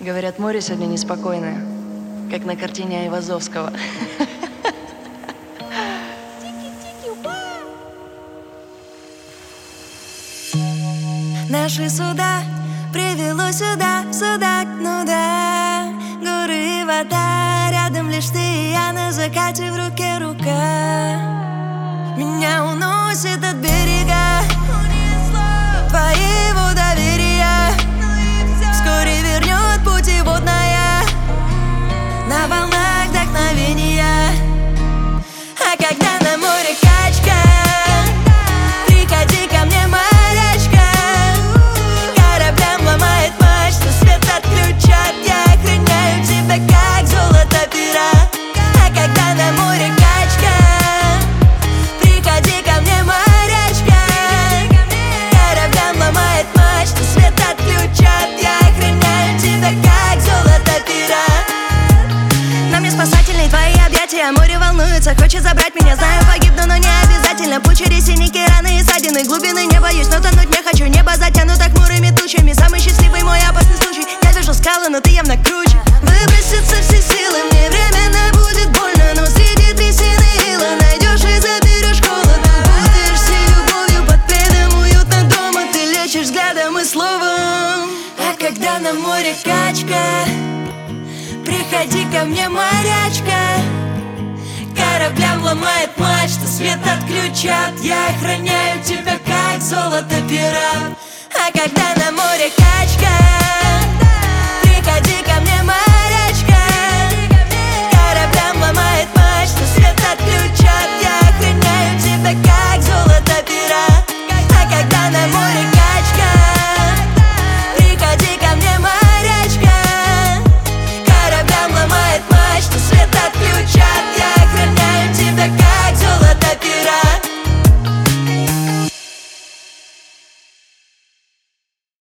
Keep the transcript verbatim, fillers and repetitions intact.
Говорят, море сегодня неспокойное, как на картине Айвазовского. Наши суда привело сюда, сюда, ну да. Горы и вода, рядом лишь ты и я, на закате в руке рука. Меня уносит от берега твоего доверия. Вскоре вернет путеводная на волнах вдохновения. А когда на море качка, приходи ко мне, морячка. Кораблям ломает мачту, свет отключат, я охраняю тебя, как золото пера. А когда на море качка, приходи ко мне, морячка. Кораблям ломает мачту, свет отключат, я охраняю тебя, как золото пера. На мне спасательные твои объятия, море волнуется, хочет забрать меня. Знаю, погибну, но не обязательно. Путь через синяки, раны и ссадины. Глубины не боюсь, но тонуть не хочу. Небо затянуто хмурыми тучами. Самый счастливый мой опасный случай. Я вижу скалы, но ты явно круче. Выбросятся все силы, мне временно будет больно, но среди трясины ила найдешь и заберешь холод. Будешь любовью под пледом, уютно дома. Ты лечишь взглядом и словом. А когда на море качка, приходи ко мне, морячка. Кораблям ломает мачту, свет отключат, я охраняю тебя, как золото пера. А когда на море качка,